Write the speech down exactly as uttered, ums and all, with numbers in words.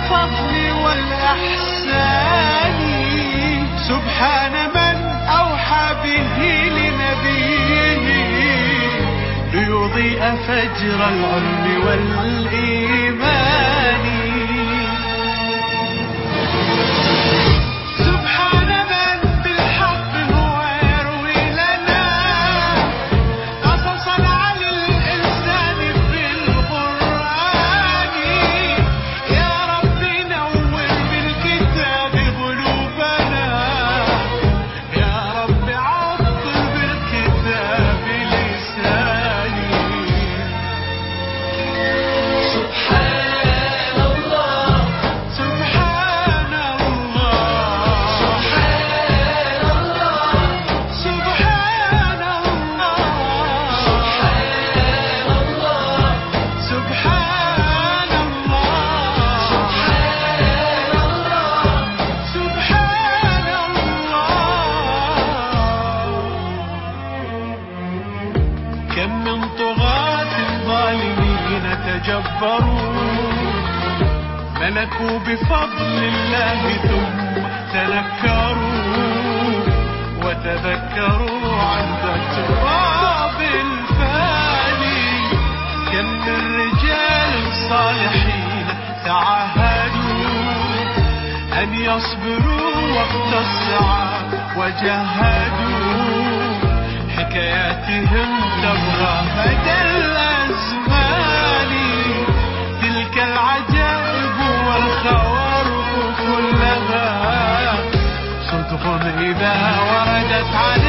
بالفضل والإحسان. سبحان من أوحى به لنبيه ليضيء فجر العلم والإيمان. سبحان من بالحق هو يروي لنا قصصا عن الإنسان في القرآن. يا رب نور بالكتاب قلوبنا، يا رب عطر بالكتاب لساني. سبحان الله سبحان الله سبحان الله سبحان الله سبحان الله سبحان الله. كم من طغاة ظالمين تجبروا ملكوا بفضل الله ثم تنكروا وتذكروا عند التراب الفاني. كم من رجال صالحين تعاهدوا أن يصبروا وقت الصعاب وجاهدوا حكاياتهم تبغى مدى الأزمان. تلك العجائب والخوارق كلها صدق إذا وردت عليها